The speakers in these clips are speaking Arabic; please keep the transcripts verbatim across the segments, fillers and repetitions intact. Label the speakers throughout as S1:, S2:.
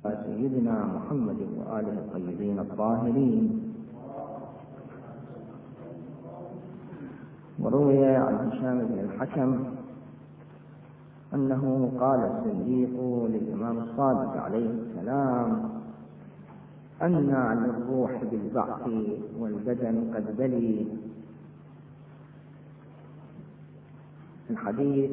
S1: سيدنا محمد وآله الطيبين الطاهرين. وروي عن هشام بن الحكم أنه قال الصديق للإمام الصادق عليه السلام: أنى للروح بالبعث والبدن قد بلي. الحديث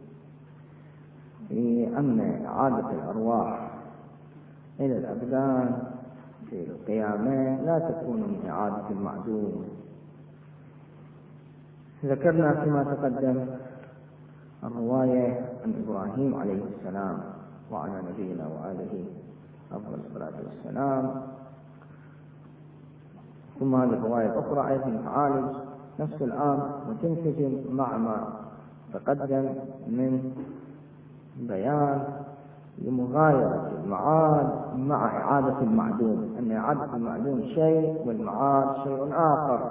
S1: في أن إعادة الأرواح إلى الأبدان في القيامة لا تكون من إعادة المعدوم. ذكرنا فيما تقدم الرواية عن إبراهيم عليه السلام وعلى نبينا وآله أفضل الصلاة والسلام، ثم هذه الرواية الأخرى أيضا تعالج نفس الأمر وتنسجم مع ما تقدم من بيان لمغايرة المعاد مع إعادة المعدوم، أن إعادة المعدوم شيء والمعاد شيء آخر.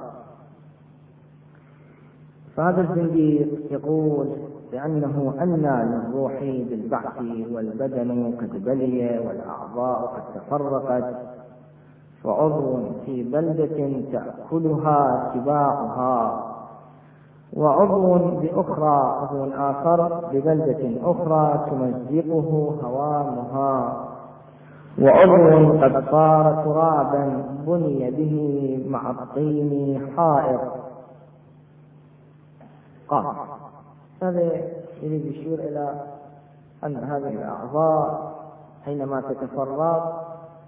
S1: فهذا الزنديق يقول بأنه أنى للروح بالبعث والبدن قد بلي والأعضاء قد تفرقت، فعضو في بلدة تأكلها سباعها، وعضو بأخرى عضو آخر ببلدة أخرى تمزقه هوامها، وعضو قد صار ترابا بني به مع الطين حائط. قال هذا يريد يشير إلى أن هذه الأعضاء حينما تتفرق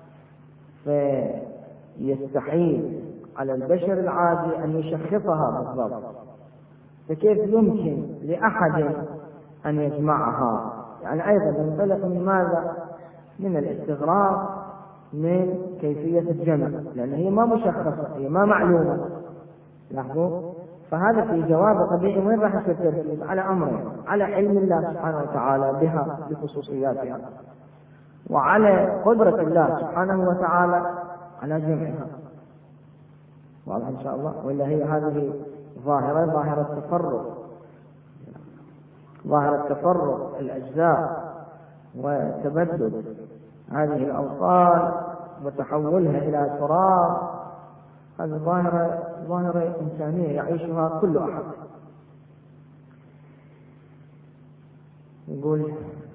S1: فيستحيل على البشر العادي أن يشخصها بالضبط، فكيف يمكن لأحد أن يجمعها؟ يعني أيضا ينطلق من ماذا؟ من الاستغراب من كيفية الجمع، لأن هي ما مشخصة، هي ما معلومة. لاحظوا، فهذا في جواب طبيعي وين راح يصير تركيز على أمرين: على علم الله سبحانه وتعالى بها بخصوصياتها، وعلى قدرة الله سبحانه وتعالى على جمعها. واضح إن شاء الله؟ ولا هي هذه ظاهرة ظاهرة التفرق، ظاهرة تفرق الأجزاء وتبدد هذه الأوصال وتحولها إلى تراب. هذه ظاهرة ظاهرة إنسانية يعيشها كل أحد. يقول: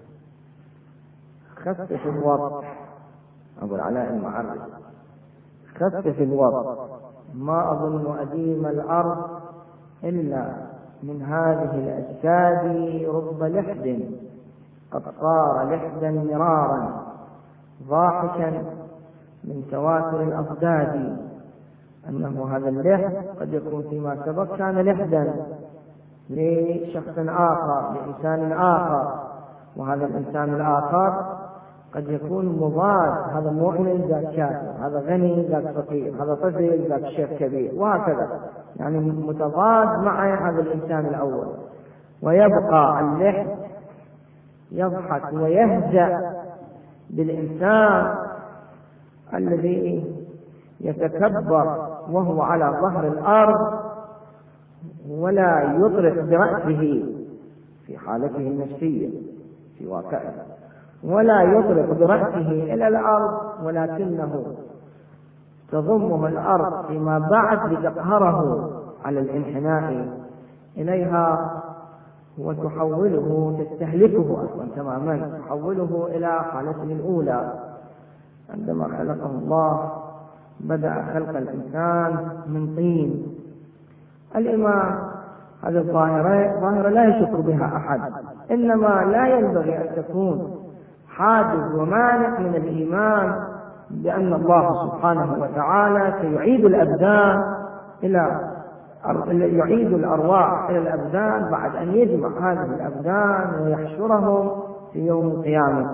S1: خفف الوضع، أبو العلاء المعري، خفف الوضع، ما أظن أديم الأرض إلا من هذه الأجساد رب لحد قد صار لحدا مرارا ضاحكا من تواتر الأضداد. أنه هذا اللحد قد يكون فيما سبق كان لحدا لشخص آخر لإنسان آخر، وهذا الإنسان الآخر قد يكون مضاد، هذا مؤمن ذاك كافر، هذا غني ذاك فقير، هذا طفل ذاك شيخ كبير، وهكذا، يعني متضاد مع هذا الإنسان الأول. ويبقى اللحد يضحك ويهزأ بالإنسان الذي يتكبر وهو على ظهر الأرض ولا يطرق برأسه في حالته النفسية في واقعه، ولا يطرق برأسه إلى الأرض، ولكنه تضمه الأرض فيما بعد لتقهره على الانحناء إليها وتحوله تستهلكه أصلا تماما، تحوله إلى حالته الأولى. عندما خلقه الله بدأ خلق الإنسان من طين. الإمام هذه الظاهرة ظاهرة لا يشك بها أحد، إنما لا ينبغي أن تكون حاجز ومانع من الإيمان بأن الله سبحانه وتعالى سيعيد الأبدان إلى يعيد الأرواح إلى الأبدان بعد أن يجمع هذه الأبدان ويحشرهم في يوم القيامة.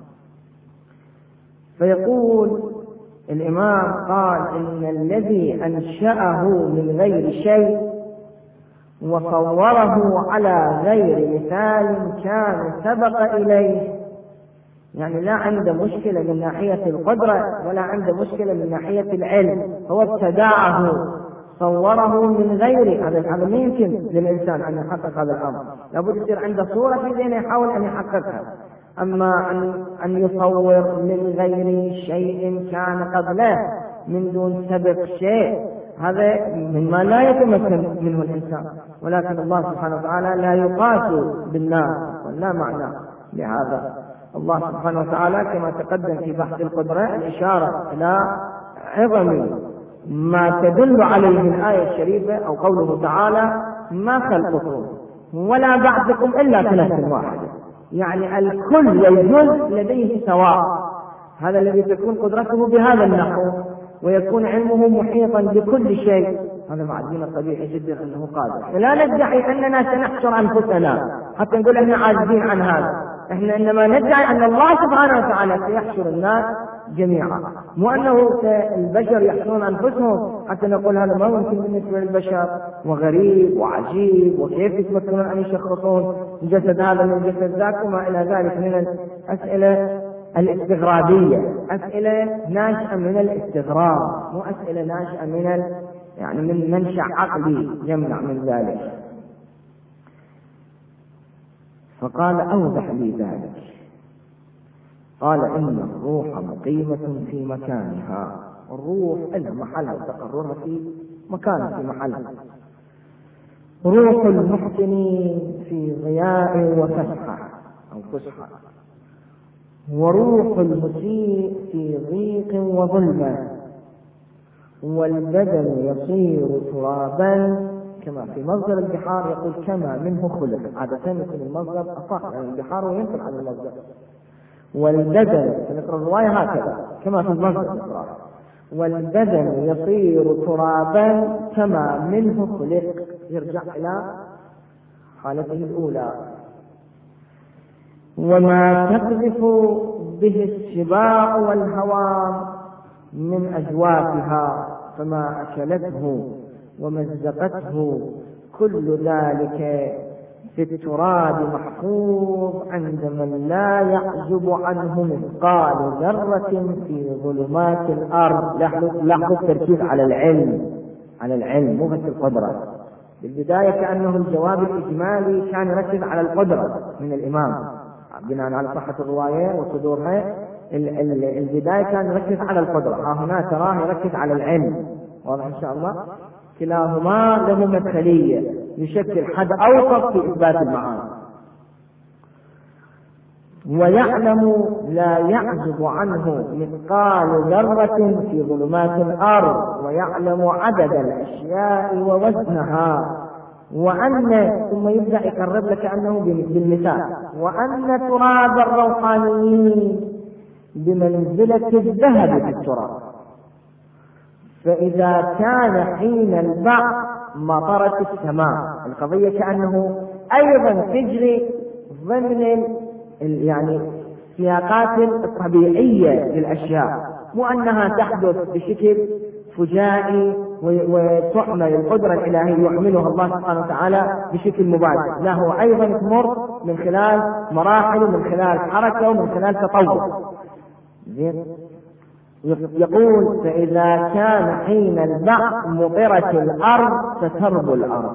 S1: فيقول الإمام قال: إن الذي أنشأه من غير شيء وصوره على غير مثال كان سبق إليه. يعني لا عنده مشكلة من ناحية القدرة ولا عنده مشكلة من ناحية العلم، هو ابتدعه صوره من غيره. هذا هذا ما يمكن للإنسان أن يحقق هذا الأمر، لابد يصير عنده صورة في ذهنه يحاول أن يحققها. أما أن أن يصور للغير شيء كان قبله من دون سبق شيء، هذا مما لا يتمكن منه الإنسان. ولكن الله سبحانه وتعالى لا يقاس بالناس ولا معنى لهذا. الله سبحانه وتعالى كما تقدم في بحث القدرة الإشارة إلى عظم ما تدل عليه الآية الشريفة أو قوله تعالى ما خلقكم ولا بعثكم إلا كنفس واحدة، يعني الكل والجزء لديه سواء. هذا الذي تكون قدرته بهذا النحو ويكون علمه محيطا بكل شيء، هذا معدين طبيعي جدا أنه قادر. فلا ندعي أننا سنحشر أنفسنا حتى نقول أننا عاجزين عن هذا، احنا إنما ندعي أن الله سبحانه وتعالى سيحشر الناس جميعا، مو أنه البشر يحشرون أنفسهم حتى نقول هذا ما ممكن بالنسبة للبشر وغريب وعجيب وكيف يتمكنون أن يشخصون جسد هذا من جسد ذاك وما إلى ذلك من الأسئلة الاستغرابية، أسئلة ناشئة من الاستغراب، مو أسئلة ناشئة من ال... يعني من منشأ عقلي يمنع من ذلك. فقال أوضح لي ذلك، قال إن الروح مقيمة في مكانها، الروح إلها محلها وتقررها في مكانها في محلها، روح المحسن في ضياء وفسحة أو فسحة، وروح المسيء في ضيق وظلمة، والبدن يصير ترابا كما في مصدر البحار يقول كما منه خلق، عادة يكون المصدر أصح يعني البحار وينقل عن المصدر، والبدن نقرأ الرواية هكذا كما في المصدر الإقرار، والبدن يصير ترابا كما منه خلق، يرجع إلى حالته الأولى. وما تقذف به السباع والهوام من أجوافها فما أكلته ومزقته كل ذلك في التراب محفوظ عند من لا يعزب عنه مثقال ذرة في ظلمات الأرض. لاحظوا التركيز على العلم، على العلم مو بس القدرة. بالبداية كأنه الجواب الإجمالي كان يركز على القدرة من الإمام بناء على صحة الرواية وصدورها، البداية كان يركز على القدرة، ها هنا تراه يركز على العلم. واضح إن شاء الله؟ كلاهما له مدخلية يشكل حد أوسط في إثبات المعاني. ويعلم لا يعزب عنه مثقال ذرة في ظلمات الأرض، ويعلم عدد الأشياء ووزنها، وأن ثم يبدأ يقرب لك أنه بالمثال، وأن تراب الروحانيين بمنزلة الذهب في التراب، فإذا كان حين البعث مطرت السماء. القضية كأنه أيضا تجري ضمن يعني سياقات الطبيعية للأشياء، مو أنها تحدث بشكل فجائي وتحمل القدرة الإلهية يحملها الله سبحانه وتعالى بشكل مباشر، لا هو أيضا تمر من خلال مراحل ومن خلال حركة ومن خلال تطور. يقول فإذا كان حين البعث مطرت الأرض فترب الأرض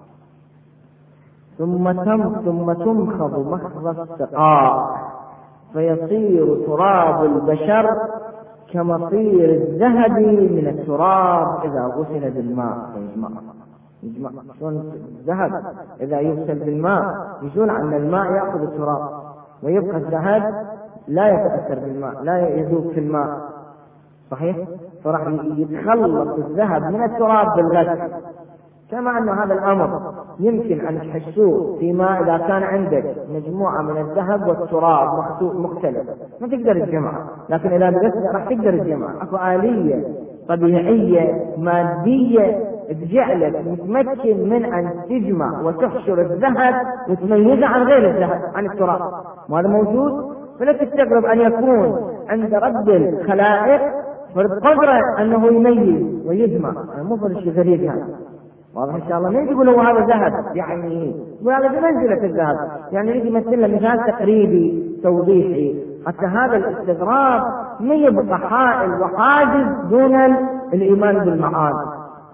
S1: ثم ثم تمخض مخض السقاء فيصير تراب البشر كمصير الذهب من التراب إذا غسل بالماء. يجمع يجمع شلون الذهب إذا يغسل بالماء يزول عن الماء يأخذ التراب، ويبقى الذهب لا يتأثر بالماء لا يذوب في الماء، صحيح؟ فراح يتخلص الذهب من التراب بالغسل. كما أن هذا الأمر يمكن أن تحسوه فيما إذا كان عندك مجموعة من الذهب والتراب مختلف ما تقدر تجمعها، لكن إذا بغسل راح تقدر تجمعها. أكو آلية طبيعية مادية تجعلك متمكن من أن تجمع وتحشر الذهب وتميزه عن غير الذهب عن التراب، وهذا موجود. فلا تستغرب أن يكون عند رب الخلائق والقدرة أنه يميز ويجمع، مو فرش غريب هذا. واضح إن شاء الله. ما يقول هو هذا ذهب يعني وهذا بمنزلة الذهب، يعني يجي يمثل له مثال تقريبي توضيحي حتى هذا الاستغراب ما يبقى حائل وحاجز دون الإيمان بالمعاد.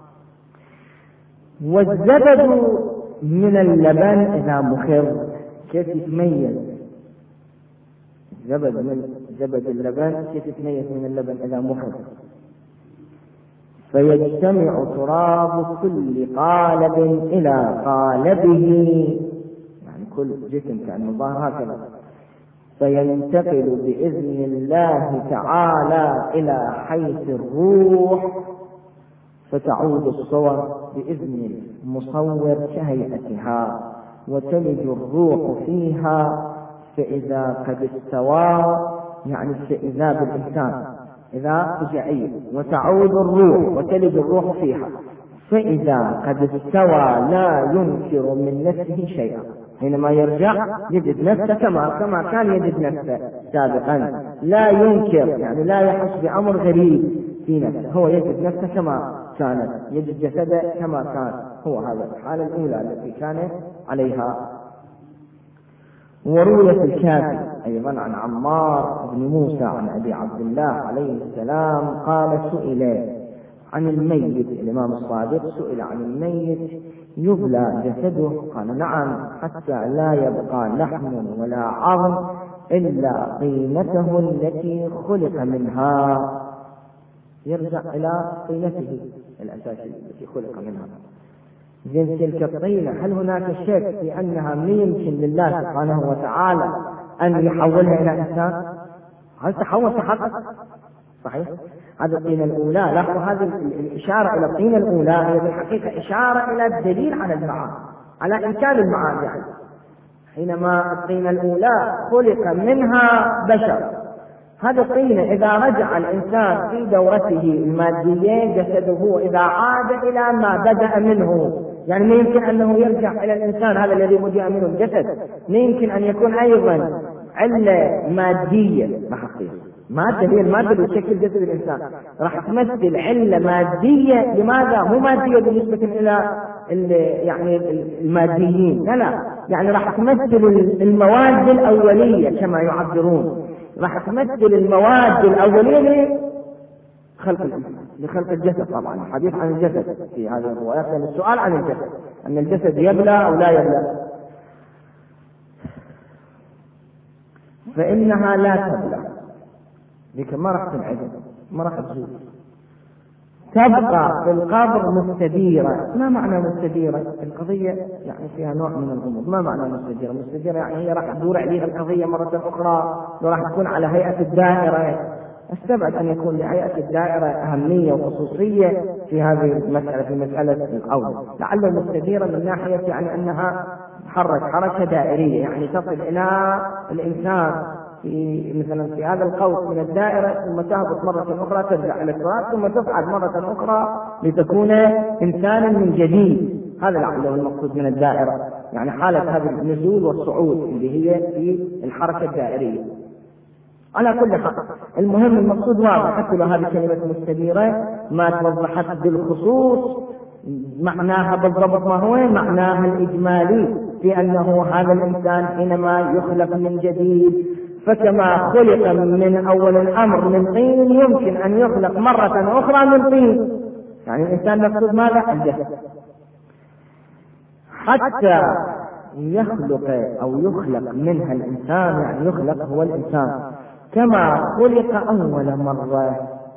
S1: والزبد من اللبن إذا مخر كيف يتميز؟ زبد من زبد اللبن كيف يتميز من اللبن إذا محض. فيجتمع تراب كل قالب إلى قالبه، يعني كل جسم كأنه ظاهر هكذا، فينتقل بإذن الله تعالى إلى حيث الروح، فتعود الصور بإذن المصور كهيئتها، وتلج الروح فيها، فإذا قد استوى، يعني فإذا بالإنسان إذا رجعي، وتعود الروح وتلج الروح فيها، فإذا قد استوى لا ينكر من نفسه شيئا. حينما يرجع يجد نفسه كما كما كان يجد نفسه سابقا، لا ينكر يعني لا يحس بأمر غريب في نفسه، هو يجد نفسه كما كانت، يجد جسده كما كان، هو هذا الحالة الأولى التي كان عليها. وروي في الكافي أيضا عن عمار بن موسى عن أبي عبد الله عليه السلام قال: سئل عن الميت، الإمام الصادق سئل عن الميت يبلى جسده؟ قال: نعم، حتى لا يبقى لحم ولا عظم إلا قيمته التي خلق منها، يرجع إلى قيمته الأساسية التي خلق منها. زين، تلك الطينة هل هناك شك في أنها ما يمكن لله سبحانه وتعالى أن يحولها إلى إنسان؟ هل تحول تحقق؟ صحيح. هذه الطينة الأولى، لاحظوا هذه الإشارة إلى الطينة الأولى هي بالحقيقة إشارة إلى الدليل على المعاد، على إمكان المعاد. يعني حينما الطينة الأولى خلق منها بشر، هذه الطينة إذا رجع الإنسان في دورته المادية جسده، إذا عاد إلى ما بدأ منه، يعني ما يمكن أنه يرجع إلى الإنسان هذا الذي بدأ منه الجسد، ما يمكن أن يكون أيضا علة مادية محقية، مادة هي المادة اللي تشكل جسد الإنسان، راح تمثل علة مادية. لماذا؟ مو مادية بالنسبة إلى يعني الماديين، لا لا، يعني راح تمثل المواد الأولية كما يعبرون، راح تمثل المواد الأولية لخلق الإنسان، لخلق الجسد. طبعا الحديث عن الجسد في هذه الروايات، لأن السؤال عن الجسد أن الجسد يبلى أو لا يبلى، فإنها لا تبلى، ذيك ما راح تنعدم، ما راح تزول، تبقى في القبر مستديرة. ما معنى مستديرة؟ القضية يعني فيها نوع من الغموض. ما معنى مستديرة؟ مستديرة يعني هي راح تدور عليها القضية مرة أخرى، وراح تكون على هيئة الدائرة. استبعد أن يكون لهيئة الدائرة أهمية وخصوصية في هذه المسألة، في مسألة القول. لعل مستديرة من ناحية يعني أنها تحرك حركة دائرية، يعني تصل إلى الإنسان في مثلا في هذا القوس من الدائرة، ثم تهبط مرة أخرى ترجع إلى التراب، ثم تصعد مرة أخرى لتكون إنسانا من جديد. هذا لعله المقصود من الدائرة، يعني حالة هذا النزول والصعود اللي هي في الحركة الدائرية. على كل حال المهم المقصود واضح، حتى لو هذه كلمة مستديرة ما توضحت بالخصوص معناها بالضبط ما هو معناها الإجمالي، في أنه هذا الإنسان حينما يخلق من جديد، فكما خلق من أول الأمر من طين، يمكن أن يخلق مرة أخرى من طين. يعني الإنسان مقصود ماذا؟ الجسد. حتى يخلق أو يخلق منها الإنسان، يعني يخلق هو الإنسان كما خلق أول مرة.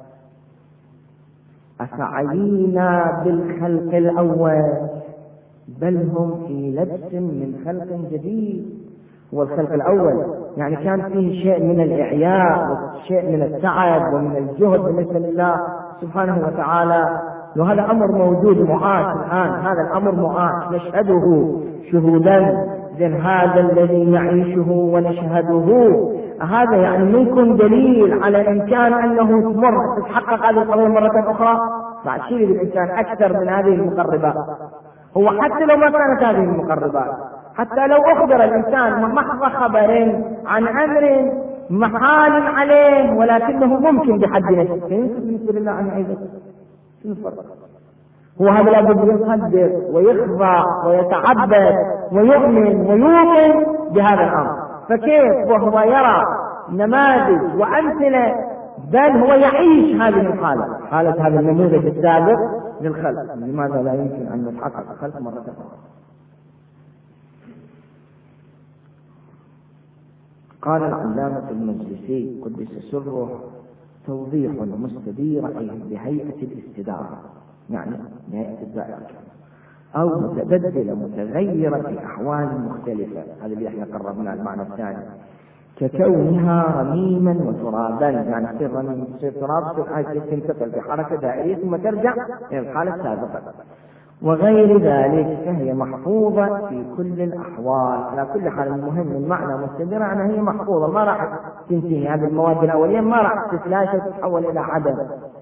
S1: أفعينا بالخلق الأول، بل هم في لبس من خلق جديد. والخلق الأول يعني كان فيه شيء من الإعياء وشيء من التعب ومن الجهد بالنسبة لله سبحانه وتعالى، وهذا أمر موجود معاش الآن، هذا الأمر معاش نشهده شهودا. إذن هذا الذي نعيشه ونشهده، هذا يعني منكم دليل على إمكان أنه تمر تتحقق هذه القضية مرة أخرى. بعد شيء بالإنسان أكثر من هذه المقربات، هو حتى لو ما كانت هذه المقربات، حتى لو أخبر الإنسان محض خبر عن أمر محال عليه ولكنه ممكن بحد نفسه، بالنسبة لله أن يعيده شنو الفرق؟ هو هذا لابد يصدق ويخضع ويتعبد ويؤمن ويوقن بهذا الأمر. فكيف وهو يرى نماذج وأمثلة، بل هو يعيش هذه الحالة، حالة هذا النموذج السابق للخلق، لماذا لا يمكن أن يتحقق الخلق مرة أخرى؟ قال العلامة المجلسي قدس سره: توضيح مستدير بهيئة الاستدارة، يعني بهيئة الدائرة أو متبدلة متغيرة في أحوال مختلفة. هذا اللي احنا قربنا المعنى الثاني، ككونها رميما وترابا، يعني تصير رميم تصير تراب تصير تنتقل بحركة دائرية ثم ترجع إلى الحالة السابقة، وغير ذلك فهي محفوظة في كل الأحوال. على كل حال المهم المعنى مستدرة أنها هي محفوظة، ما راح تنتهي هذه المواد الأولية، ما راح تتلاشى وتتحول إلى عدم.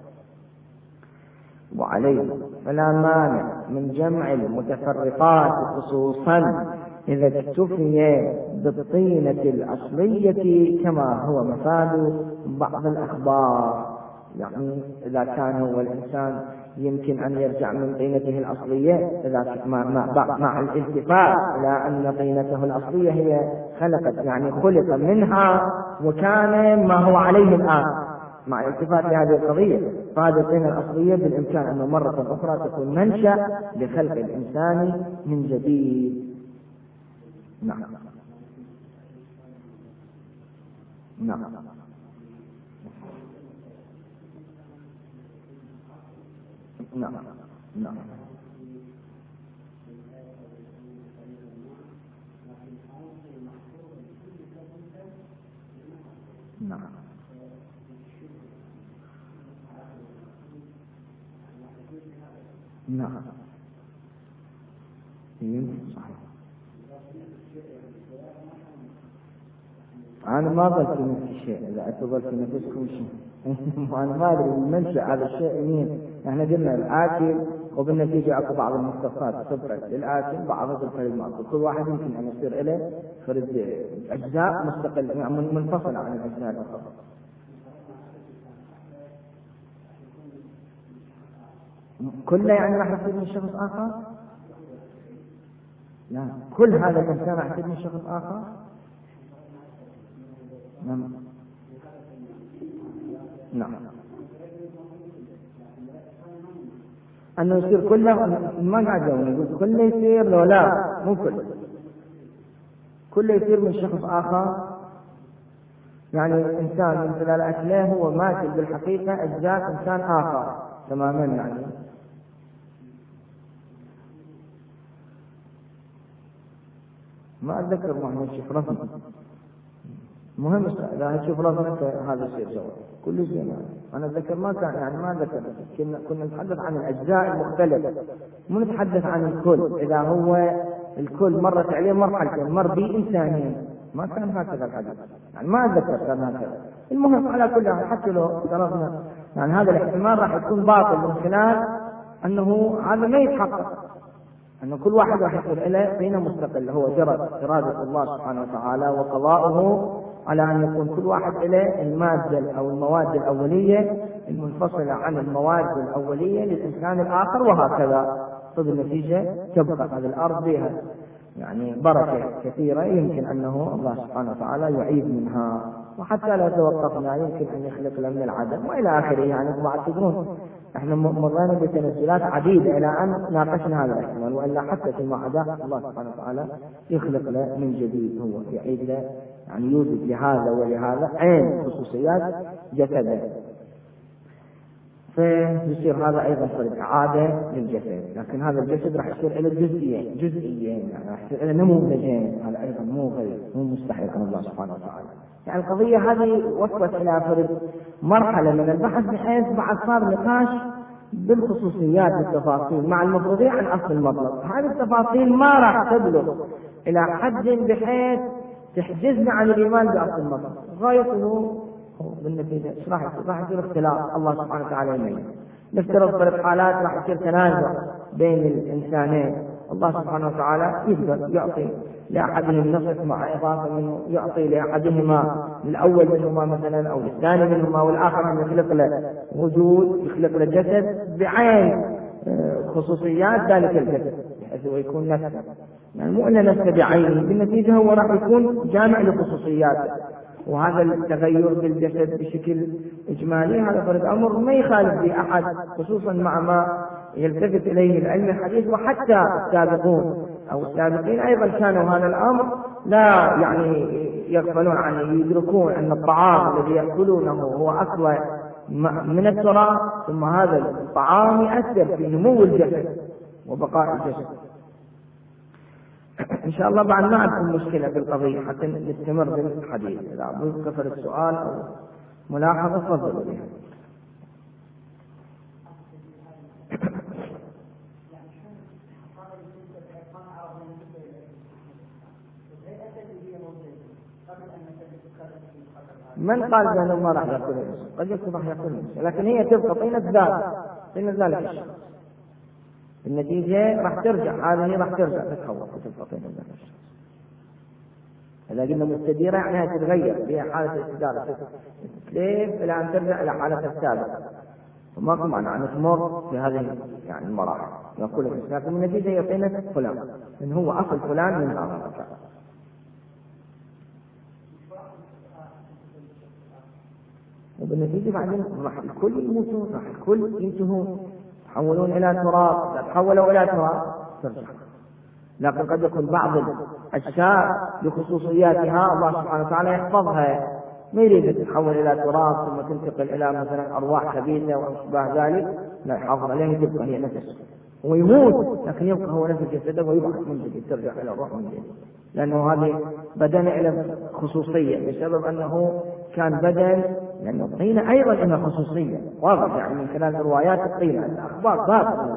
S1: وعليه فلا مانع من جمع المتفرقات خصوصا إذا اكتفي بالطينة الأصلية كما هو مفاد بعض الأخبار. يعني إذا كان هو الإنسان يمكن أن يرجع من طينته الأصلية إذا مع, مع, مع الالتفات إلى أن طينته الأصلية هي خلقت يعني خلق منها وكان ما هو عليه الآن، مع الالتفات لهذه القضية، فهذه الطينة الأصلية بالإمكان أنه مرة أخرى تكون منشأ لخلق الإنسان من جديد. نعم نعم نعم نعم نعم نعم صحيح. أنا ما ظل في نفس الشيء، إذا أتظل في نفسكم شيء وأنا ما أدري المنشأ هذا الشيء مين. إحنا قلنا الآكل وبالنتيجة أكو بعض المختصات تبرد للآكل بعضها تبقى للمأكل، كل واحد يمكن أن يصير إليه فرد أجزاء مستقل يعني منفصلة عن الأجزاء الأخرى. كله يعني راح يصير من شخص آخر؟ لا، كل هذا الإنسان راح يصير من شخص آخر؟ نعم نعم أنه يصير كله ما قاعد يقول كله يصير لو لا مو كله كله يصير من شخص آخر، يعني إنسان من خلال أكله هو ماكل بالحقيقة أجزاء إنسان آخر تماما. يعني ما أتذكر محمد شوف رفض مهم إذا تشوف رفض هذا الشيء جواب كل شيء. يعني أنا أتذكر ما كان يعني ما أتذكر كنا كنا نتحدث عن الأجزاء المختلفة مو نتحدث عن الكل. إذا هو الكل مرت عليه مرحلتين مر بإنسانين ما كان هكذا الحديث، يعني ما أتذكر كان هكذا. المهم على كل حال حتى لو افترضنا يعني هذا الاحتمال راح يكون باطل من خلال أنه هذا ما يتحقق، أن كل واحد راح يصير إليه طينة مستقلة، هو جرى إرادة الله سبحانه وتعالى وقضاءه على أن يكون كل واحد إليه المادة أو المواد الأولية المنفصلة عن المواد الأولية للإنسان الآخر، وهكذا. فبالنتيجة تبقى هذه الأرض بها يعني بركة كثيرة يمكن أنه الله سبحانه وتعالى يعيد منها، وحتى لا توقفنا يمكن أن يخلق لنا من العدم وإلى آخره. يعني بعد تدرون احنا مرينا بتنزلات عديدة إلى أن ناقشنا هذا الاحتمال، وإلا حتى فيما عداه الله سبحانه وتعالى يخلق له من جديد، هو يعيد له يعني يوجد لهذا ولهذا عين خصوصيات جسده، فيصير هذا أيضا فرد إعادة للجسد. لكن هذا الجسد راح يصير إلى جزئيين جزئيين يعني راح يصير إلى نموذجين، هذا أيضا مو غير مو مستحيل عن الله سبحانه وتعالى. يعني القضية هذه وصلت إلى فرد مرحلة من البحث بحيث بعد صار نقاش بالخصوصيات بالتفاصيل مع المفروضية عن أصل المطلب. هذه التفاصيل ما راح تبلغ إلى حد بحيث تحجزنا عن الإيمان بأصل المطلب. غايته بالنتيجة راح راح يصير اختلاف الله سبحانه وتعالى يميز. نفترض في الحالات راح يصير تنازع بين الإنسانين، الله سبحانه وتعالى يقدر يعطي لأحدهم نصف مع إضافة منه يعطي لأحدهما الأول منهما مثلا أو الثاني منهما، والآخر أن يخلق له وجود يخلق له جسد بعين خصوصيات ذلك الجسد بحيث هو يكون نفسه، يعني مو أن نفسه بعينه، بالنتيجة هو راح يكون جامع لخصوصياته. وهذا التغير بالجسد بشكل إجمالي هذا فرد أمر ما يخالف به أحد، خصوصا مع ما يلتفت إليه العلم الحديث. وحتى السابقون أو السابقين أيضا كانوا هذا الأمر لا يعني يغفلون عنه، يدركون أن الطعام الذي يأكلونه هو أصلا من التراب، ثم هذا الطعام يؤثر في نمو الجسد وبقاء الجسد. إن شاء الله بعد ما عندكم مشكلة بالقضية حتى نستمر بالحديث. إذا كفر السؤال أو ملاحظة تفضلوا بها. من قال بأنه ما راح يأكل الإنسان؟ قد يكون راح يأكل الإنسان، لكن هي تبقى طينة ذات طينة ذلك الشخص. النتيجة راح ترجع، هذه راح ترجع تتحول وتبقى طينة ذلك الشخص. إذا قلنا مستديرة يعني تتغير فيها حالة الاستدارة تتلف إلى أن ترجع إلى حالتها السابقة، وما كم معنى أن تمر في هذه يعني المراحل يأكل الإنسان، لكن النتيجة هي طينة فلان، إن هو أصل فلان من هذا المكان. وبالنتيجة بعدين راح الكل يموتون، راح الكل ينتهون، يتحولون إلى تراب. إذا تحولوا إلى تراب ترجع. لكن قد يكون بعض الأشياء بخصوصياتها الله سبحانه وتعالى يحفظها، ما يريد تتحول إلى تراب ثم تنتقل إلى مثلا أرواح خبيثة وأشباه ذلك، لا يحافظها لأن تبقى هي نفس، هو يموت لكن يبقى هو نفس جسده ويبعث من جديد، ترجع إلى الروح من جديد، لأنه هذه بدن إلى خصوصية بسبب أنه كان بدن، لأنه الطينة أيضا إنها خصوصية واضح يعني من خلال روايات الطينة. الأخبار باب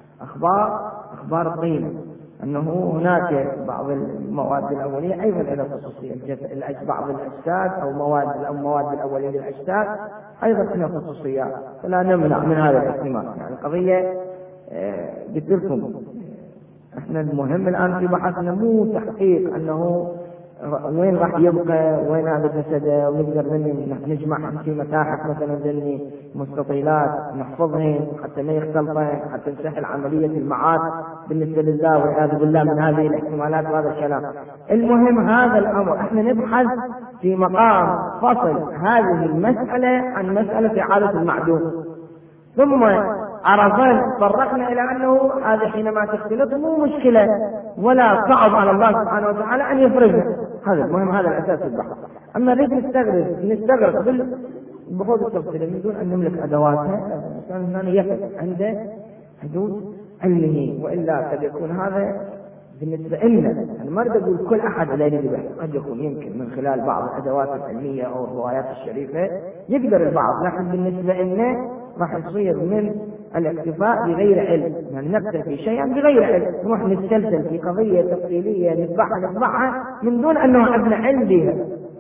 S1: أخبار أخبار الطينة أنه هناك بعض المواد الأولية أيضا إلى خصوصية، بعض الأجساد أو مواد أو مواد الأولية للأجساد أيضا إلى خصوصيات، فلا نمنع من هذا الاحتمال. يعني قضية قلت لكم احنا المهم الآن في بحثنا مو تحقيق أنه وين راح يبقى وين هذا جسده، ونقدر نجمع في متاحف مثلا ذني مستطيلات نحفظهن حتى ما يختلطن، حتى نسهل عملية المعاد بالنسبة لله والعياذ بالله من هذه الاحتمالات وهذا الكلام. المهم هذا الأمر احنا نبحث في مقام فصل هذه المسألة عن مسألة إعادة المعدوم، ثم عرفنا فرقنا إلى أنه هذا حينما تختلط مو مشكلة ولا صعب على الله سبحانه وتعالى أن يفرزها. هذا المهم، هذا الأساس البحث. أما نريد نستغرق نستغرق بالبحوث التفصيلية من دون أن نملك أدواتها، الإنسان هنا يقف عنده حدود علمه، وإلا قد يكون هذا بالنسبة لنا، أنا ما أريد أقول كل أحد لا يريد بحث، قد يكون يمكن من خلال بعض الأدوات العلمية أو الروايات الشريفة يقدر البعض، لكن بالنسبة لنا راح يصير من الاكتفاء بغير علم، يعني نكتفي شيئا بغير علم، نروح نستلزم في قضية تفصيلية نتبعها نتبعها من دون أنه عندنا علم بها،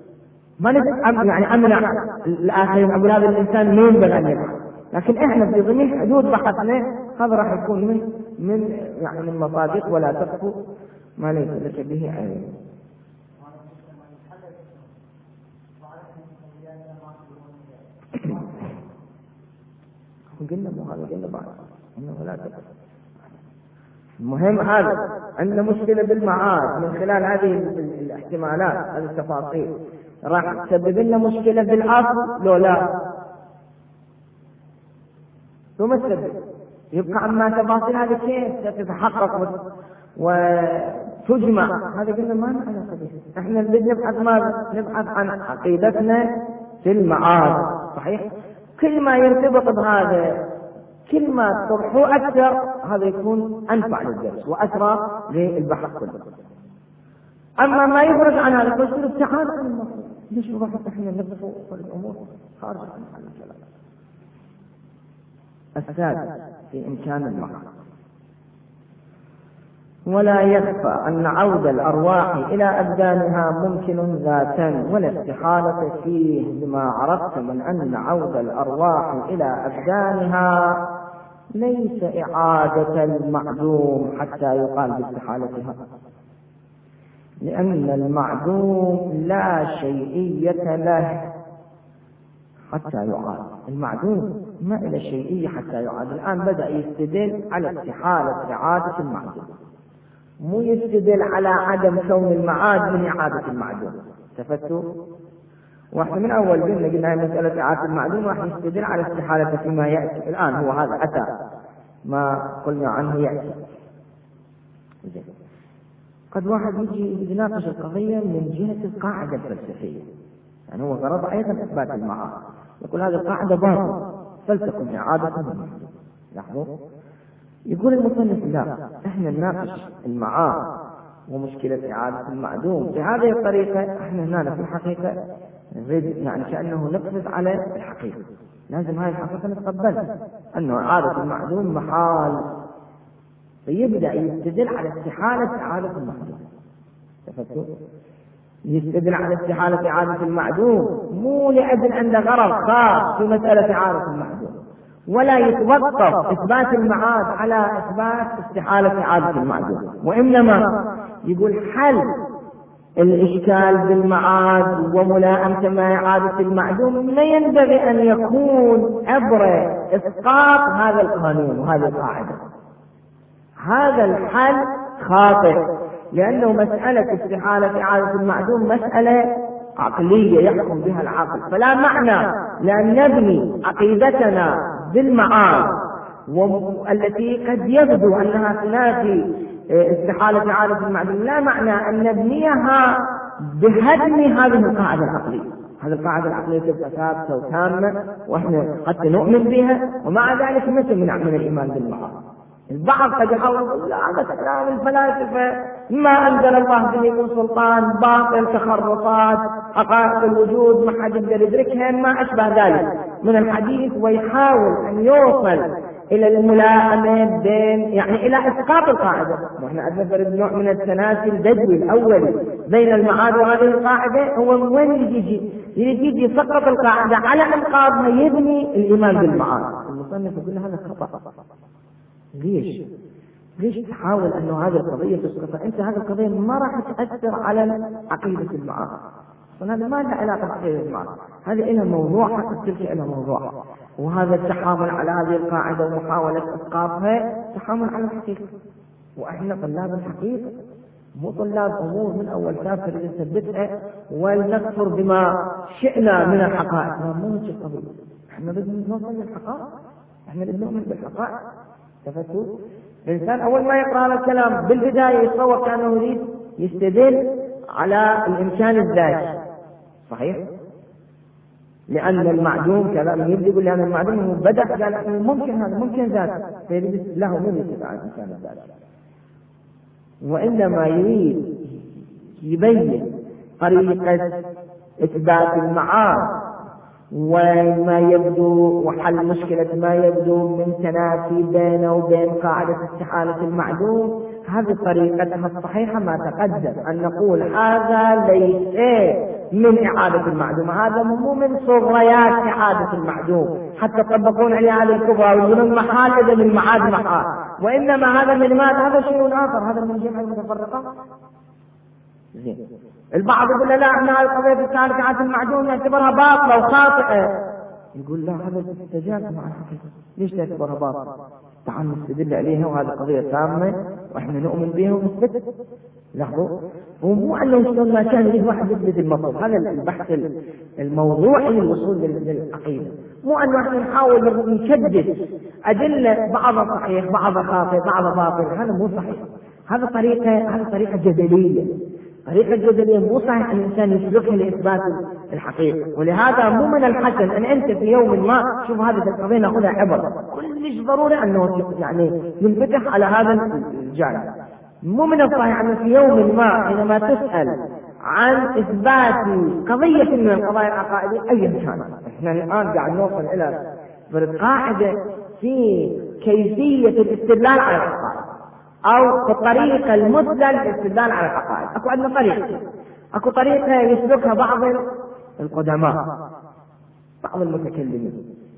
S1: ما نتبع يعني أمنع الآخرين أقول هذا الإنسان ما ينبغي أن يبحث، لكن إحنا في ضمن حدود بحثنا هذا راح يكون من من يعني من مصادق ولا تخفوا ما ليس لك به علم. قلنا مو هذا قلنا بعد انه لا تقف. المهم هذا عندنا مشكله بالمعاد من خلال هذه الاحتمالات، هذه التفاصيل راح تسبب لنا مشكله بالاصل لو لا ثم تسبب يبقى عما تفاصيل هذا كيف تتحقق وتجمع، هذا قلنا ما نعرف به. احنا نبحث ما نبحث عن عقيدتنا في المعاد، صحيح؟ كل ما يرتبط بهذا كل ما تطرحه أكثر هذا يكون أنفع للدرس وأسرع للبحث كله. أما ما يخرج عن هذا فيصير ابتعاد عن الموضوع، ليش نروح احنا نبحث الأمور خارج عن هذا الكلام. السادس في إمكان المعنى. ولا يخفى أن عود الأرواح إلى أبدانها ممكن ذاتا ولا استحالة فيه، لما عرفت من أن عود الأرواح إلى أبدانها ليس إعادة المعدوم حتى يقال باستحالتها، لأن المعدوم لا شيئية له حتى يعاد. المعدوم ما إلى شيئية حتى يعاد. الآن بدأ يستدل على استحالة إعادة المعدوم، مو يستدل على عدم كون المعاد من إعادة المعدوم. تفتوا؟ واحنا من أول قلنا قلنا مسألة إعادة المعدوم راح يستدل على استحالة فيما يأتي. الآن هو هذا أتى ما قلنا عنه يأتي. قد واحد يجي يناقش القضية من جهة القاعدة الفلسفية، يعني هو غرض أيضا إثبات المعاد، يقول هذه القاعدة باطلة فلتكن إعادة. لاحظوا، يقول المصنف لا، احنا نناقش المعاد ومشكلة إعادة المعدوم بهذه الطريقة. احنا هنا في الحقيقة نريد يعني كأنه نقفز على الحقيقة، لازم هاي الحقيقة نتقبلها أنه إعادة المعدوم محال، فيبدأ يستدل على استحالة إعادة المعدوم. تفكروا، يستدل على استحالة إعادة المعدوم مو لأجل عنده غرض خاص في مسألة إعادة المعدوم، ولا يتوقف إثبات المعاد على إثبات استحالة إعادة المعدوم، وإنما يقول حل الإشكال بالمعاد وملائمة مع إعادة المعدوم ما ينبغي أن يكون عبر إسقاط هذا القانون وهذه القاعدة. هذا الحل خاطئ، لأنه مسألة استحالة إعادة المعدوم مسألة عقلية يحكم بها العقل، فلا معنى لأن نبني عقيدتنا بالمعاد والتي قد يبدو أنها تنافي استحالة إعادة المعدوم، لا معنى أن نبنيها بهدم هذه القاعدة العقلية. هذه القاعدة العقلية تبقى ثابتة وتامة وإحنا قد نؤمن بها، ومع ذلك ما تمنع من الإيمان بالمعاد. البعض قد يحاول يقول لا هذا كلام الفلاسفة ما أنزل الله به من سلطان، باطل، تخرصات، حقائق الوجود ما حد يقدر يدركها، ما أشبه ذلك من الحديث، ويحاول أن يوصل إلى الملائمة بين يعني إلى إسقاط القاعدة. وإحنا عندنا فرق نوع من التناسي البدوي الأولي بين المعاد وهذه القاعدة، هو وين يجي يجي يسقط القاعدة على أنقاضها يبني الإيمان بالمعاد. المصنف يقول هذا خطأ. ليش؟ ليش تحاول أنه هذه القضية تسقطها؟ أنت هذه القضية ما راح تأثر على عقيدة المعاد، هذا ما له علاقة بعقيدة المعاد، هذه إلها موضوع حق تلك إلها موضوع، وهذا التحامل على هذه القاعدة ومحاولة إسقاطها تحامل على الحقيقة، وإحنا طلاب الحقيقة مو طلاب أمور من أول كافر نثبتها ولنكفر بما شئنا من الحقائق. لا، مو هيك القضية، إحنا بدنا نوصل للحقائق، إحنا بدنا نؤمن بالحقائق. تفكروا، الإنسان أول ما يقرأ هذا الكلام بالبداية يتصور كأنه يريد يستدل على الإمكان الذاتي، صحيح؟ لأن المعدوم كلام يبدأ يقول لأن المعدوم بدأ قال ممكن هذا ممكن ذات، فيريد له من يتبع الإمكان الذاتي، وإنما يريد يبين طريقة إثبات المعاد وما يبدو وحل مشكلة ما يبدو من تنافي بينه وبين قاعدة استحالة المعدوم. هذه طريقتها الصحيحة ما تقدم أن نقول هذا ليس من إعادة المعدوم، هذا مو من صغريات إعادة المعدوم حتى تطبقون عليه هذه الكبرى ويقولون محال إذا من المعاد محال، وإنما هذا من ماذا؟ هذا شيء آخر، هذا من جمع المتفرقة. زين، البعض يقول لا احنا هذه القضيه استحاله اعاده المعدوم نعتبرها باطله وخاطئه، يقول لا هذا تجاوز مع الحقيقه، ليش تعتبرها باطله؟ تعال نستدل عليها وهذه قضيه تامه واحنا نؤمن بها ونثبت. لاحظوا، ومو انه شلون ما كان يريد واحد يثبت المطلوب، هذا البحث الموضوعي للوصول للعقيده، مو انه احنا نحاول نكدس ادله بعضها صحيح بعضها خاطئ بعضها باطل، هذا مو صحيح، هذا طريقه هذه طريقه جدليه، طريقة الجدلية مو صحيح الإنسان يسلكها لإثبات الحقيقة. ولهذا مو من الحسن أن أنت في يوم ما شوف هذه القضية نأخذها عبر، كلش ضروري أنه يعني ينفتح على هذا الجانب. مو من الصحيح أنه في يوم ما حينما تسأل عن إثبات قضية من القضايا العقائدية أي كان، إحنا الآن قاعد نوصل إلى قاعدة في كيفية الاستدلال على الحقائق أو الطريقة المثلى للاستدلال على الحقائق. أكو عندنا طريقة، أكو طريقة يسلكها بعض القدماء بعض المتكلمين،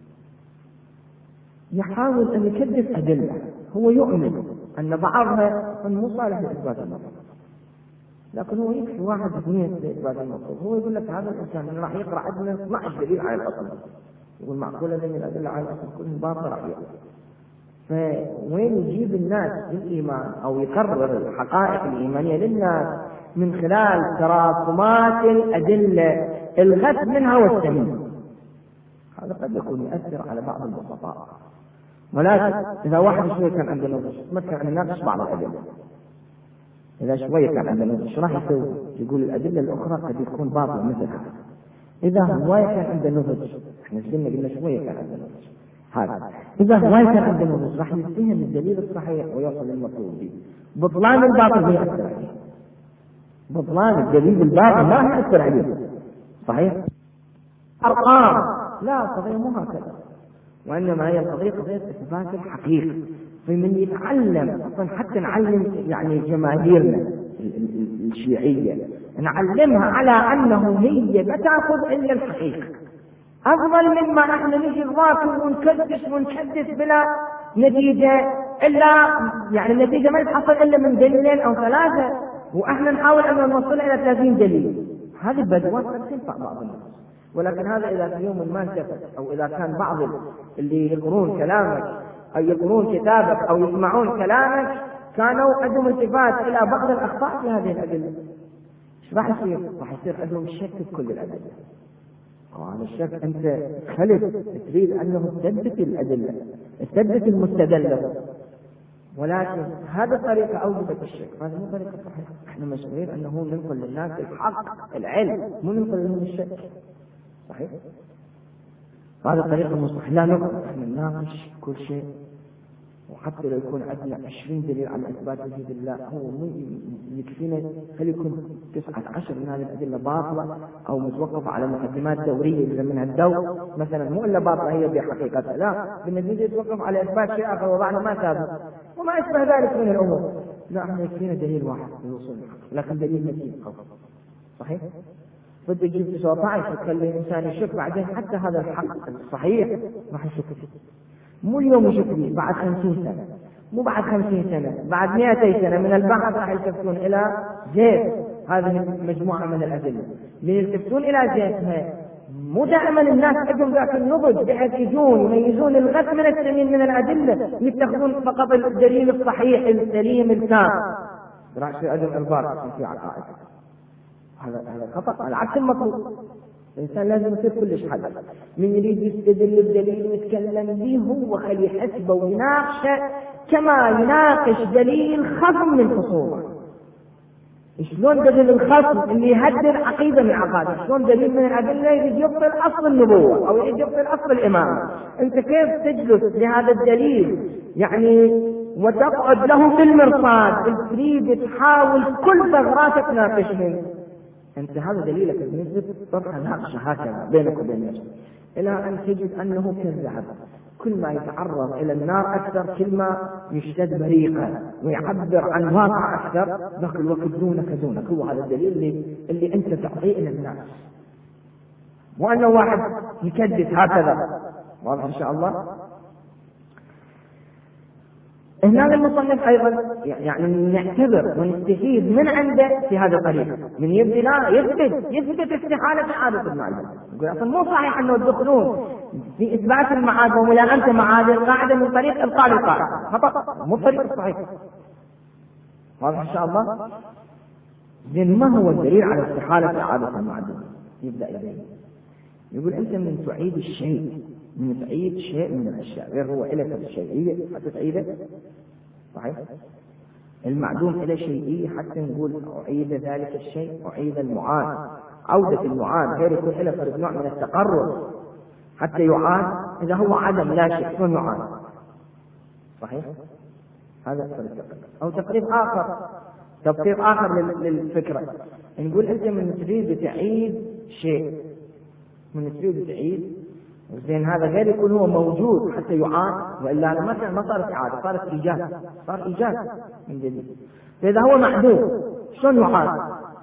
S1: يحاول أن يكذب أدلة، هو يؤمن أن بعضها مو صالح لإثبات المطلوب، لكن هو يكفي واحد اثنين لإثبات المطلوب. هو يقول لك هذا الإنسان راح يقرأ عندنا اثنا عشر دليل على الأصل، يقول معقولة من الأدلة على الأصل كلهم باطل راح يقرأ. فوين يجيب الناس للإيمان أو يقرر الحقائق الإيمانية للناس من خلال تراكمات الأدلة الغث منها والتمييز. هذا قد يكون يؤثر على بعض البسطاء، ولكن إذا واحد شوي كان عنده نقص مثلا نناقش بعض الأدلة، إذا شوية كان عندنا نضج، ايش راح يسوي؟ يقول الأدلة الأخرى قد تكون باطلة مثل هذا. إذا هواية كان عنده نضج، احنا قلنا قلنا شوية كان عنده نضج، هذا إذا هواية كان عنده نضج راح يتهم الدليل الصحيح ويوصل للمطلوب به. بطلان الباطل ما يأثر عليه، بطلان الدليل الباطل ما يأثر عليه، صحيح؟ أرقام لا، القضية مو هكذا، وإنما هي القضية قضية إثبات الحقيقة. فمن يتعلم أصلا حتى نعلم يعني جماهيرنا الشيعية نعلمها على أنه هي ما تأخذ إلا الحقيقة، أفضل مما احنا نجي نراكم ونكدس ونكدس بلا نتيجة، إلا يعني النتيجة ما تحصل إلا من دليلين أو ثلاثة، وإحنا نحاول أن نوصل إلى ثلاثين دليل. هذه بدوات قد تنفع بعض الناس، ولكن هذا إذا في يوم ما انتفت، أو إذا كان بعض اللي يقرون كلامك أو يقرون كتابك أو يسمعون كلامك كانوا عندهم التفات إلى بعض الأخطاء في هذه الأدلة، ايش راح يصير؟ راح يصير عندهم شك في كل الأدلة. وهذا الشك أنت خلف تريد أنه تثبت الأدلة، تثبت المستدل، ولكن هذه الطريقة أوجبت الشك، هذه مو طريقة صحيحة. احنا مسؤولين أنه ننقل للناس الحق العلم، مو ننقل لهم الشك، صحيح؟ هذه الطريقة المصلحة، لا نقل احنا نناقش كل شيء، وحتى لو يكون عندنا عشرين دليل على إثبات وجود الله هو مو يكفينا، خلي يكون تسعة عشر من هذه الأدلة باطلة أو متوقفة على مقدمات دورية إذا منها الدور مثلا، مو إلا باطلة هي بحقيقتها، لا بالنتيجة يتوقف على إثبات شيء آخر وضعنا ما ثابت وما أشبه ذلك من الأمور. لا احنا يكفينا دليل واحد للوصول، لكن دليل متين قوي، صحيح؟ بدك تجيب تسعة عشر تخلي الإنسان يشك، بعدين حتى هذا الحق الصحيح راح يشك فيه، مو اليوم يشك فيه، بعد خمسين سنة، مو بعد خمسين سنة، بعد مئتي سنة من البحث راح يلتفتون إلى زيت هذه المجموعة من الأدلة، يلتفتون إلى زيتها. مو دائما الناس عندهم ذاك النضج بحيث يجون يميزون الغث من السمين من الأدلة، يتخذون فقط الدليل الصحيح السليم التام، راح يصير عندهم إنظار في عقائد. هذا هذا خطأ، على عكس المطلوب. الإنسان لازم يصير كلش حذر، من يريد يستدل الدليل ويتكلم به هو خلي يحسبه ويناقشه كما يناقش دليل خصم من خصومه. شلون دليل الخصم اللي يهدد عقيدة من عقائده، شلون دليل من الأدلة يريد يبطل أصل النبوة أو يريد يبطل أصل الإمامة، أنت كيف تجلس لهذا الدليل يعني وتقعد له بالمرصاد تريد تحاول كل ثغراتك تناقش منه؟ أنت هذا دليلك بالنسبة طرح ناقشة هكذا بينك وبين نفسك، إلى أن تجد أنه كالذهب، كل ما يتعرض إلى النار أكثر كل ما يشتد بريقا ويعبر عن واقع أكثر، ذاك الوقت دونك دونك. هو هذا الدليل اللي, اللي أنت تعطيه إلى الناس، وأنه واحد يكدس هكذا. واضح إن شاء الله؟ هنا المصنف أيضا يعني نعتبر ونستفيد من عنده في هذا الطريق، من يبدي لا يثبت يثبت استحالة إعادة المعادلة، يقول أصلا مو صحيح أنه تدخلون في إثبات المعادلة وملاءمة معادلة القاعدة من طريق إبطال القاعدة، خطأ، مو الطريق الصحيح. واضح إن شاء الله؟ لأن ما هو الدليل على استحالة إعادة المعادلة؟ يبدأ يبين، يقول أنت من تعيد الشيء، من تعيد شيء من الأشياء غير هو إلى الشيئية حتى تعيده، صحيح؟ المعدوم إلى شيئية حتى نقول أعيد ذلك الشيء، أعيد المعاد، عودة المعاد غير يكون إلى فرد نوع من التقرر حتى يعاد، إذا هو عدم لا شيء شلون يعاد؟ صحيح؟ هذا فرد أو تقريب آخر، تبسيط آخر للفكرة، نقول أنت من تريد تعيد شيء، من تريد تعيد زين هذا غير يكون هو موجود حتى يعاد، وإلا ما كان ما صارت إعادة، صارت إيجاد، صار إيجاد من جديد. فإذا هو محدود شلون يعاد؟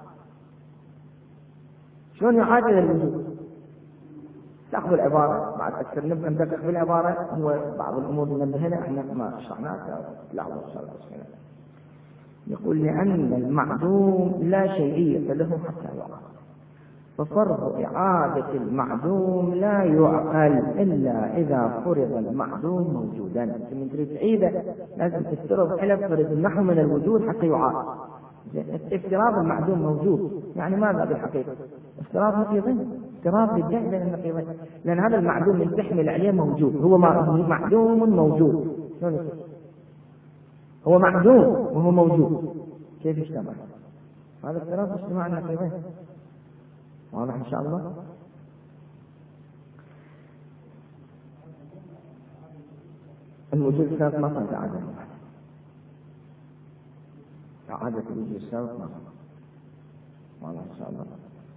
S1: شلون يعاد إلى الوجود؟ تأخذ العبارة بعد أكثر نبقى ندقق في العبارة، هو بعض الأمور اللي هنا إحنا ما شرحناها تلاحظوا إن شاء الله. يقول لأن المعدوم لا شيئية له حتى يعاد، ففرض إعادة المعدوم لا يعقل إلا إذا فرض المعدوم موجودا. من تريد تعيده لازم تفترض إلى فرض النحو من الوجود حتى يعاد. افتراض المعدوم موجود يعني ماذا بالحقيقة؟ افتراض نقيضين، افتراض للجهل بين النقيضين، لأن هذا المعدوم من تحمل عليه موجود، هو معدوم موجود. هو معدوم وهو موجود، كيف اجتمع؟ هذا افتراض اجتماع النقيضين. واضح إن شاء الله؟ الوجود السابق ما صار إعادة، إعادة الوجود السابق ما صار. واضح إن شاء الله.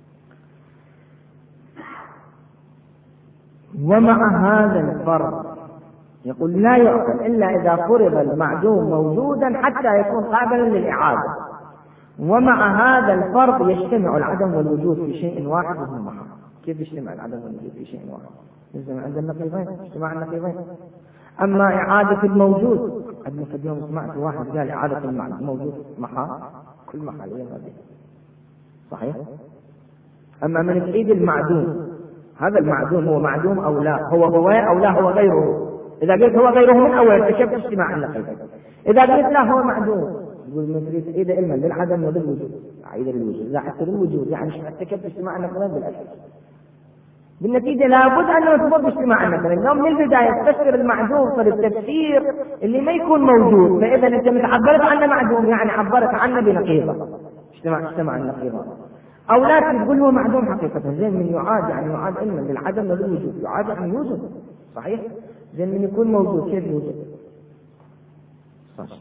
S1: ومع هذا الفرق يقول لا يعقل إلا إذا فرض المعدوم موجودا حتى يكون قابلا للإعادة. ومع هذا الفرق يجتمع العدم والوجود في شيء واحد وهو محال. كيف يجتمع العدم والوجود في شيء واحد؟ يجتمع عند النقيضين، اجتماع النقيضين. أما إعادة الموجود، عندنا في اليوم سمعت واحد قال إعادة الموجود محال، كل محالية هذه صحيح. أما من تعيد المعدوم، هذا المعدوم هو معدوم أو لا، هو هو أو لا هو غيره. إذا قلت هو غيره من أول ارتكبت اجتماع النقيضين. إذا قلت لا هو معدوم، يقول من تريد تعيد علما للعدم وللوجود، عيد للوجود، لا حتى للوجود، يعني ارتكبت اجتماع النقيضين بالأساس. بالنتيجة لابد أن نثبت اجتماع النقيضين. اليوم من البداية تفسر المعدوم في التفسير اللي ما يكون موجود، فإذا أنت متعبرت عنه معدوم يعني عبرت عنه بنقيضة، اجتماع اجتماع النقيضين. أو لا تقول هو معدوم حقيقة، زين من يعاد يعني يعاد علما للعدم وللوجود، يعاد عن يوجد صحيح. زين من يكون موجود كيف يوجد؟ صح.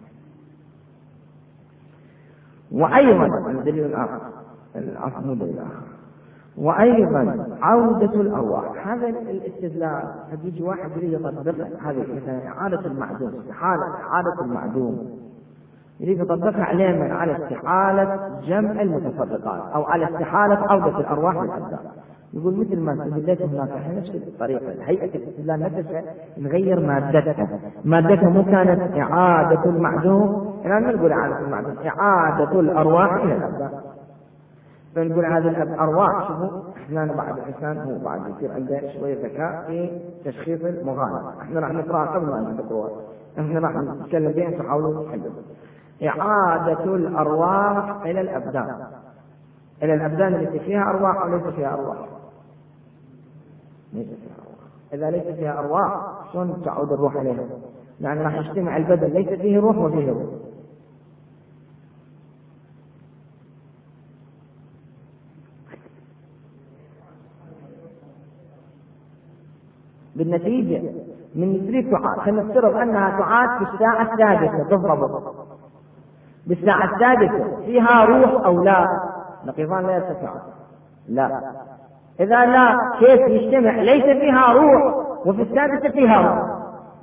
S1: وأيضا الدليل الآخر الآخر مو دليل آخر، وأيضا عودة الأرواح. هذا الاستدلال قد يجي واحد يريد يطبق هذه مثلا إعادة المعدوم، استحالة إعادة المعدوم، يريد يطبقها علينا على استحالة جمع المتفرقات أو على استحالة عودة الأرواح للأبدان. يقول مثل ما استدلت هناك نفس الطريقة، هيئة الاستدلال نفسها نغير مادتها، مادتها مو كانت إعادة المعدوم، الآن ما نقول إعادة المعدوم، إعادة الأرواح إلى الأبدان. فنقول هذه الأرواح شوفوا إحنا بعد الإنسان هو بعد يصير عنده شوية ذكاء في تشخيص المغالطة. إحنا راح نقرأ قبل ما نقرأ، إحنا راح نتكلم بها تحاولوا تحلوا. إعادة الأرواح إلى الأبدان، إلى الأبدان التي فيها أرواح أو ليس فيها أرواح؟ ليس فيها أرواح. إذا ليس فيها أرواح شلون تعود الروح إليها؟ يعني راح يجتمع البدن ليس فيه روح وفيه روح. بالنتيجة من تريد تعاد، خلينا نفترض أنها تعاد في الساعة السادسة تضرب بالساعة السادسة، فيها روح أو لا؟ نقيضان لا يرتفعان. لا. إذا لا كيف يجتمع ليس فيها روح وفي السادسة فيها روح؟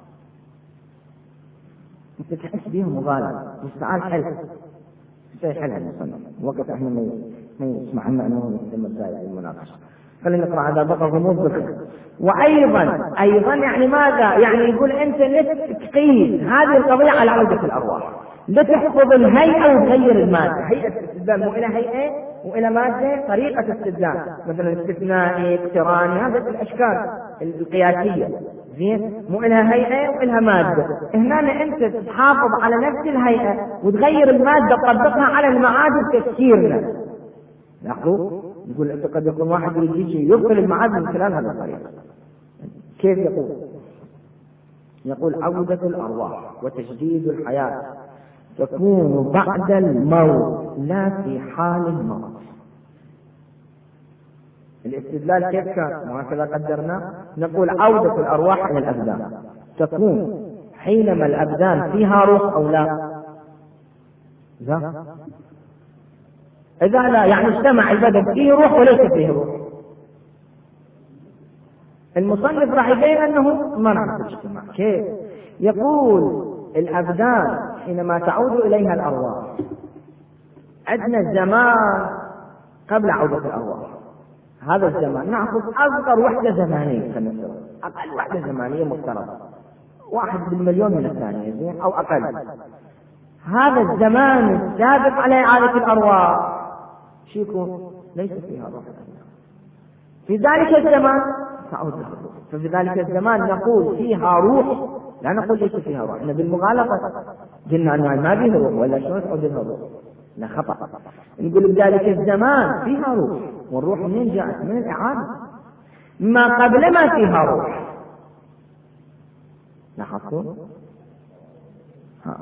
S1: أنت تحس بهم مغالطة، مستعان حل شيء حل المصنف وقت احنا ما يسمع لنا أنه يتم الدائرة المناقشة. خلينا نقرأ هذا بقى غموض بكرة. وأيضا أيضا يعني ماذا؟ يعني يقول أنت لتقيد هذه القضية على عودة الأرواح، لتحفظ الهيئة وتغير المادة. هيئة الاستدلال مو إلى هيئة وإلى مادة، طريقة استدلال مثلا استثنائي اقتراني، هذه الأشكال القياسية زين، مو إلها هيئة وإلها مادة. هنا أنت تحافظ على نفس الهيئة وتغير المادة تطبقها على المعاد تفسيرنا. لاحظوا يقول أنت قد يكون واحد يجي يبطل المعاد من خلال هذا الطريقة. كيف يقول؟ يقول عودة الأرواح وتجديد الحياة تكون بعد الموت لا في حال الموت. الاستدلال كيف كان؟ وهكذا قدرنا نقول عودة الأرواح إلى الأبدان تكون حينما الأبدان فيها روح أو لا؟ لا. إذا لا يعني اجتمع البدن فيه روح وليس فيه روح. المصنف راح يبين أنه ما راح تجتمع. كيف؟ يقول الأبدان حينما تعود إليها الأرواح، عندنا الزمان قبل عودة الأرواح، هذا الزمان نأخذ أصغر وحدة زمانية، أقل وحدة زمانية مفترضة واحد بالمليون من الثانية زين أو أقل. هذا الزمان السابق على إعادة الأرواح شو يكون؟ ليس فيها روح. في ذلك الزمان تعود الروح، ففي ذلك الزمان نقول فيها روح، لا نقول ليس فيها روح. احنا بالمغالطة قلنا أنها ما فيها روح، ولا شلون تعود لها روح؟ لا خطأ. نقول بذلك الزمان فيها روح، والروح منين جاءت؟ من الإعادة. ما قبل ما فيها روح. لاحظتوا؟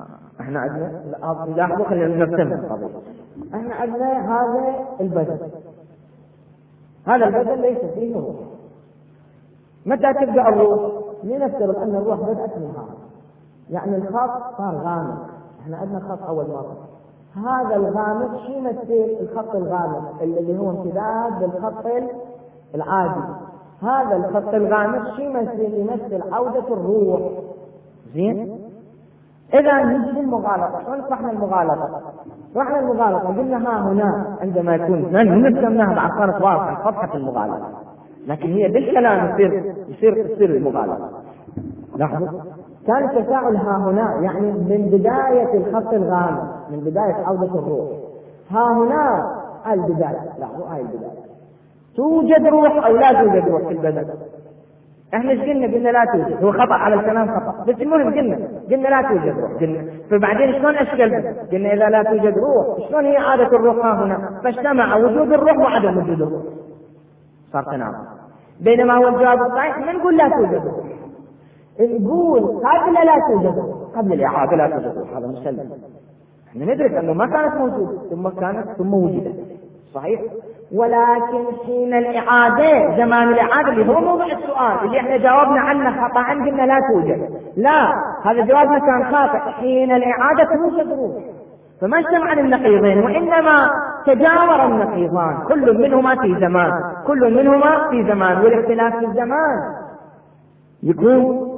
S1: احنا عندنا لاحظوا خلينا نفهم القضية. احنا عندنا هذا البدن، هذا البدن ليس فيه روح. متى تبدأ الروح؟ لنفترض أن الروح بدأت من هذا، يعني الخط صار غامق. احنا عندنا خط أول مرة، هذا الغامق شو يمثل؟ الخط الغامق الذي هو امتداد بالخط العادي. هذا الخط الغامق شو يمثل؟ يمثل عودة الروح. زين؟ إذا نجي المغالطة، شلون طرحنا المغالطة؟ طرحنا المغالطة قلنا ها هنا عندما يكون من نفهمناها بعد صارت واضحة فتحة المغالطة، لكن هي بالكلام يصير يصير يصير المغالطة. لاحظوا كان التفاعل ها هنا يعني من بداية الخط الغامق، من بداية عودة الروح. ها هنا البداية، لاحظوا هاي البداية. توجد روح أو لا توجد روح في البدن؟ احنا ايش قلنا؟ قلنا لا توجد. هو خطأ على الكلام، خطأ، بس المهم قلنا قلنا لا توجد روح. قلنا فبعدين شلون اشكال؟ قلنا اذا لا توجد روح شلون هي عادة الروح ها هنا؟ فاجتمع وجود الروح وعدم وجود الروح، صار تناقض. بينما هو الجواب الصحيح ما نقول لا توجد روح، نقول قبل لا توجد روح، قبل الإعادة لا توجد روح، هذا مسلم. احنا ندرك انه ما كانت موجودة ثم كانت ثم وجدت، صحيح. ولكن حين الإعادة، زمان الإعادة اللي هو موضوع السؤال اللي احنا جاوبنا عنه خطأ قلنا لا توجد، لا، هذا جوابنا كان خاطئ. حين الإعادة توجد روح، فما اجتمع النقيضين وإنما تجاور النقيضان، كل منهما في زمان، كل منهما في زمان، والاختلاف في الزمان يكون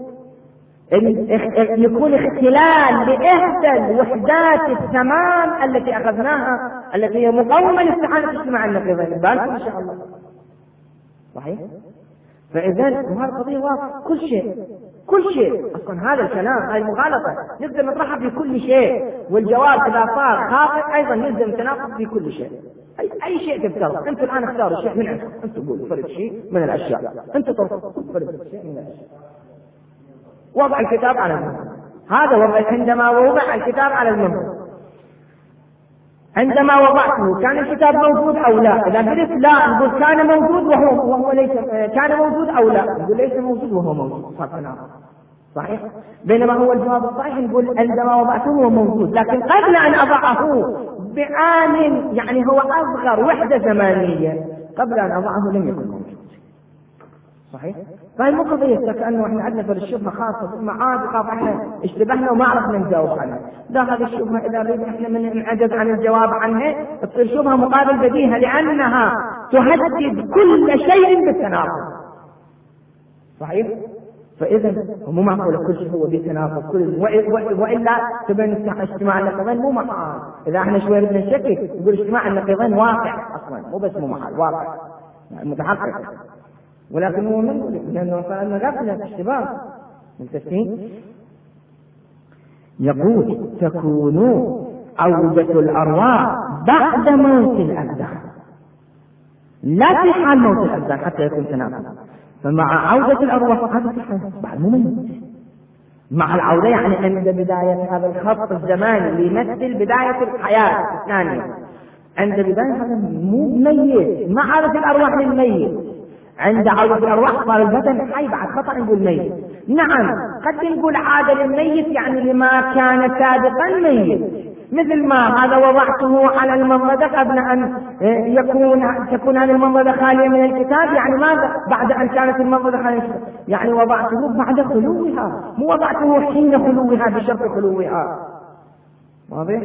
S1: يكون اختلال لإحدى الوحدات الثمان التي أخذناها التي هي مقومة لاستحالة اجتماع النقيضين. بالكم إن شاء الله، صحيح؟ فإذا وهذه القضية واضحة، كل شيء كل شيء أصلا هذا الكلام، هذه مغالطة نقدر نطرحها في كل شيء، والجواب إذا صار خاطئ أيضا نقدر نتناقض في كل شيء. أي, أي شيء تفترض أنتم الآن اختاروا شيء من عندكم، أنتم قولوا فرد شيء من الأشياء، أنتم ترفضوا فرد شيء من الأشياء. وضع الكتاب على المنبر، هذا وضع عندما وضع الكتاب على المنبر، عندما وضعته كان الكتاب موجود أو لا؟ إذا قلت لا نقول كان موجود وهو وهو ليس، كان موجود أو لا نقول ليس موجود وهو موجود، صحيح. بينما هو الجواب الصحيح نقول عندما وضعته هو موجود، لكن قبل أن أضعه بعام، يعني هو أصغر وحدة زمانية، قبل أن أضعه لم يكن موجود، صحيح. فهي مو قضية كأنه احنا عندنا في الشبهة خاصة ثم عاد خاف احنا اشتبهنا وما عرفنا نجاوب عنها. لا، هذه الشبهة إذا نريد احنا من نعجز عن الجواب عنها تصير شبهة مقابل بديهة، لأنها تهدد كل شيء بالتناقض، صحيح. فإذا مو معقول كل شيء هو بتناقض، كل وإلا تبين اجتماع النقيضين مو محال. إذا احنا شوي بدنا نشكك نقول اجتماع النقيضين واقع أصلا، مو بس مو محال، واقع يعني متحقق. ولكن هو من لأنه فعلنا غفلة اشتباه متفقين. يقول تكون عودة الأرواح بعد موت الأبدان، لا في حال موت الأبدان حتى يكون تناقض. فمع عودة الأرواح هذا بعد مميز، مع العودة يعني عند بداية هذا الخط الزماني اللي يمثل بداية الحياة الثانية، عند بداية هذا مو ميت، مع عودة الأرواح للميت. عند عودة الأرواح صار البدن حي، بعد خطأ نقول ميت. نعم قد نقول عاد للميت يعني لما كان سابقا ميت، مثل ما هذا وضعته على المنضدة قبل أن يكون تكون هذه المنضدة خالية من الكتاب، يعني ماذا؟ بعد أن كانت المنضدة خالية من الكتاب، يعني وضعته بعد خلوها، مو وضعته حين خلوها بشرط خلوها، واضح؟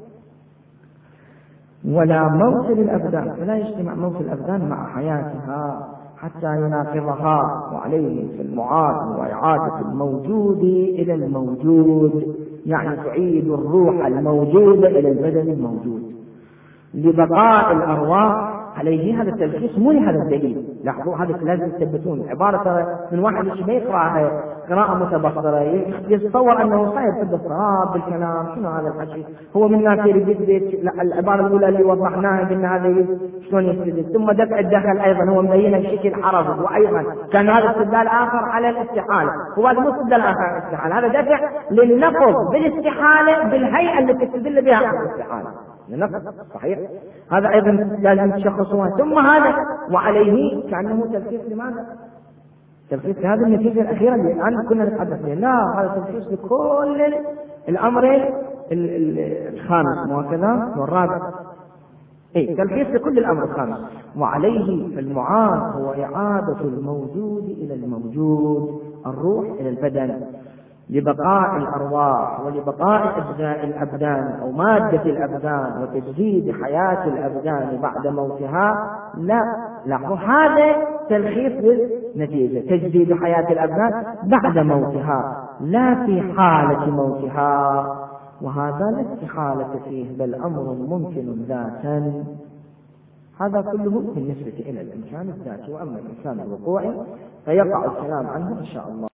S1: ولا موت للأبدان، فلا يجتمع موت الأبدان مع حياتها حتى يناقضها، وعليه في المعاد وإعادة الموجود إلى الموجود، يعني تعيد الروح الموجودة إلى البدن الموجود لبقاء الأرواح عليه. هذا التلخيص مو لهذا الدليل، لاحظوا هذا لازم تثبتون. عبارة من واحد مش يقرأ قراءة متبصرة يتصور أنه صحيح في الصواب بالكلام، شنو هذا الحكي؟ هو من ناس يريد العبارة الأولى اللي وضحناها قلنا هذا شلون يستدل، ثم دفع الدخل أيضا هو مبينه بشكل عرضي، وأيضا كان هذا استدلال آخر على الاستحالة، هو هذا مو استدلال آخر على الاستحالة، هذا دفع للنقض بالاستحالة بالهيئة التي تستدل بها على الاستحالة لنقض، صحيح. هذا أيضا لازم تشخصوها. ثم هذا وعليه كأنه تلخيص لماذا؟ تلخيص هذه النتيجة الأخيرة اللي الآن كنا نتحدث فيها. لا، هذا تلخيص لكل الأمر الخامس وكذا والرابع إيه تلخيص لكل الأمر الخامس. وعليه فالمعاد هو إعادة الموجود إلى الموجود، الروح إلى البدن، لبقاء الأرواح ولبقاء الأبدان أو مادة الأبدان وتجديد حياة الأبدان بعد موتها. لا لاحظوا هذا تلخيص للنتيجة، تجديد حياة الأبدان بعد موتها لا في حالة موتها، وهذا لا استحالة فيه بل أمر ممكن ذاتا. هذا كله بالنسبة إلى الإمكان الذاتي، وأما الإمكان الوقوعي فيقع الكلام عنه إن شاء الله.